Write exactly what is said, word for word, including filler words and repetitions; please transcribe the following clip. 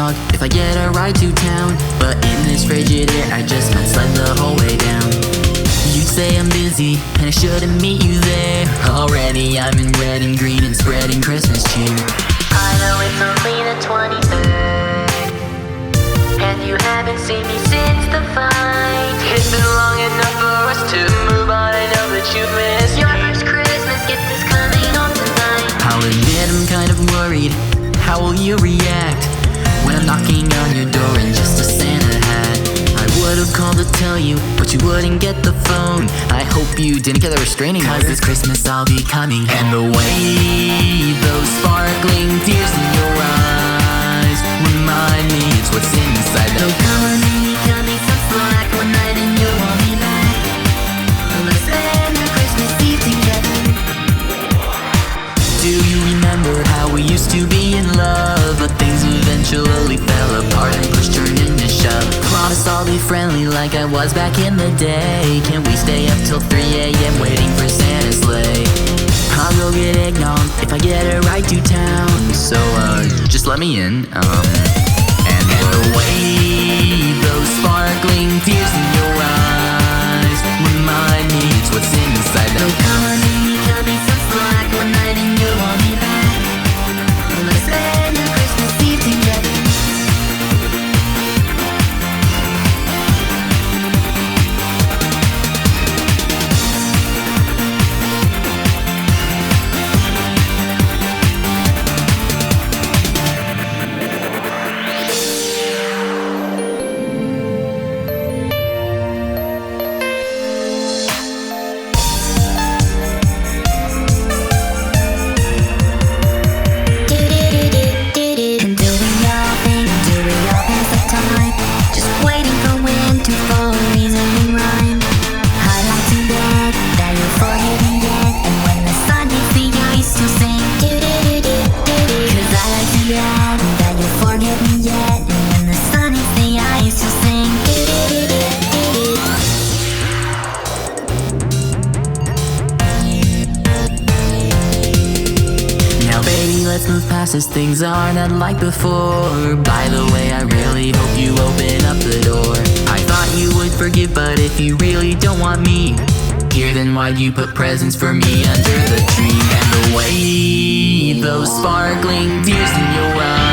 eggnog if I get a ride to town. But in this frigid air, I just might sled the whole way down. You'd say I'm busy, and I shouldn't meet you there. Already I'm in red and green and spreading Christmas cheer. I know it's only the twenty-third, and you haven't seen me since the fight. It's been long enough for us to move on. I know that you've missed your first Christmas gift is coming home tonight. I'll admit I'm kind of worried. How will you react when I'm knocking on your door in just a Santa hat? I would've called to tell you, but you wouldn't get the phone. I hope you didn't get a restraining order, 'cause this Christmas I'll be coming. And the way those sparkling tears in your eyes remind me it's what's inside that. So come on and cut me some slack one night and you want me back. Let's spend the Christmas Eve together. Do you remember how we used to be in love, but things eventually fell apart and push turned into shove? Promise I'll be friendly like I was back in the day. Can we stay up till three a m waiting for Santa's sleigh? I'll go get eggnog if I get a ride to town. So uh, just let me in. Um, and the way those sparkling tears in your eyes remind me it's what's inside that. So come on and cut me some slack one night and you want me back. Let's spend the Christmas Eve together. Let's move past as things are not like before. By the way, I really hope you open up the door. I thought you would forgive, but if you really don't want me here, then why'd you put presents for me under the tree? And the way those sparkling tears in your eyes